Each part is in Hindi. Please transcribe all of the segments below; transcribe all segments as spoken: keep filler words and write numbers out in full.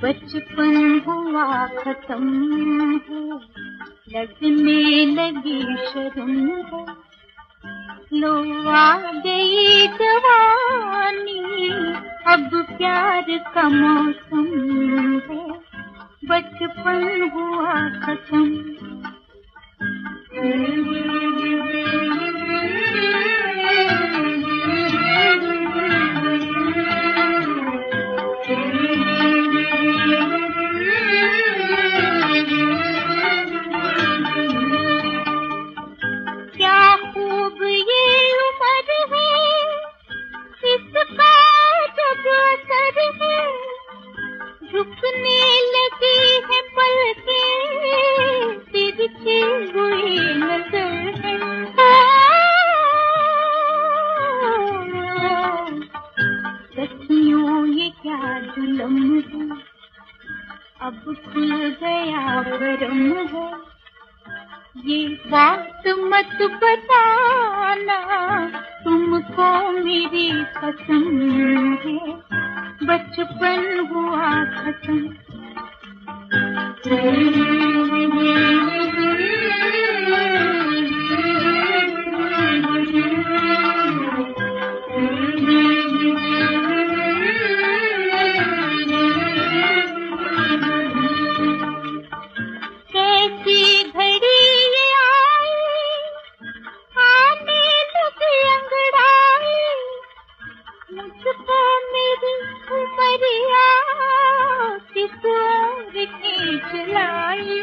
बचपन हुआ खत्म है, लगने लगी शर्म है, लो आ गई जवानी, अब प्यार का मौसम है, बचपन हुआ खत्म। क्या खूब ये उम्र है, इसका जब असर है, झुकने लगी है पलकें, तिरछी हुई नजर है। सखियों ये क्या जुल्म है, अब खुल गया भरम है, ये बात मत बताना, तुमको मेरी कसम है, बचपन हुआ खत्म। कैसी घड़ी ये आई, आने लगी अंगड़ाई, मुझको मेरी उमरिया किस ओर खींच लाई।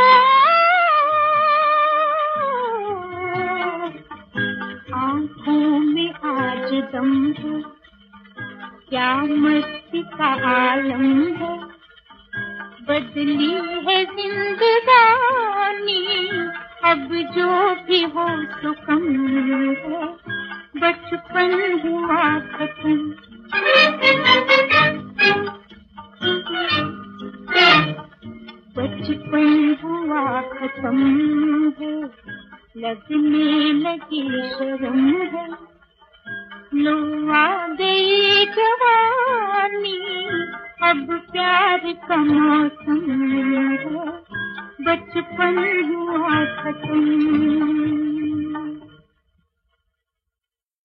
आँखों में आज दम है, क्या मस्ती का आलम है, बदली है जिंदगानी, अब जो भी हो सो कम है, बचपन हुआ खत्म। बचपन हुआ खत्म है, लगने लगी शर्म है, लो आ गई जवानी, अब प्यार का मौसम है, बचपन हुआ खत्म।